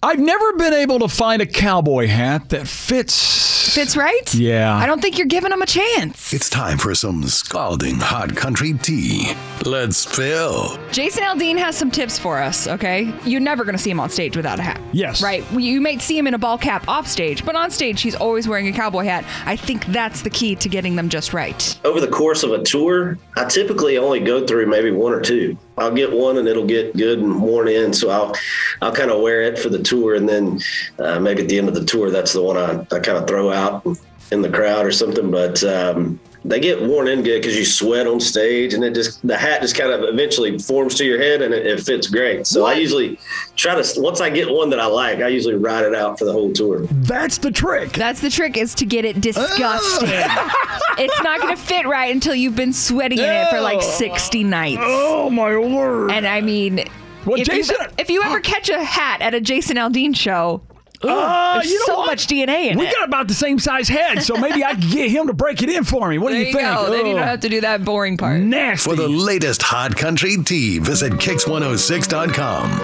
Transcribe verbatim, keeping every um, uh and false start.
I've never been able to find a cowboy hat that fits. Fits right? Yeah. I don't think you're giving them a chance. It's time for some scalding hot country tea. Let's spill. Jason Aldean has some tips for us, okay? You're never going to see him on stage without a hat. Yes. Right? You might see him in a ball cap off stage, but on stage, he's always wearing a cowboy hat. I think that's the key to getting them just right. Over the course of a tour, I typically only go through maybe one or two. I'll get one and it'll get good and worn in. So I'll I'll kind of wear it for the tour. And then uh, maybe at the end of the tour, that's the one I, I kind of throw out in the crowd or something. But um, they get worn in good because you sweat on stage and it just the hat just kind of eventually forms to your head and it, it fits great. So what? I usually try to, once I get one that I like, I usually ride it out for the whole tour. That's the trick. That's the trick is to get it disgusting. It's not going to fit right until you've been sweating in it for like sixty nights. Oh, my word. And I mean, well, if, Jason, you, if you ever catch a hat at a Jason Aldean show, Uh, there's you know so what? much D N A in we it. We got about the same size head, so maybe I can get him to break it in for me. What there do you, you think? Go. Then you don't Oh. have to do that boring part. Nasty. For the latest hot country tea, visit kicks one oh six dot com.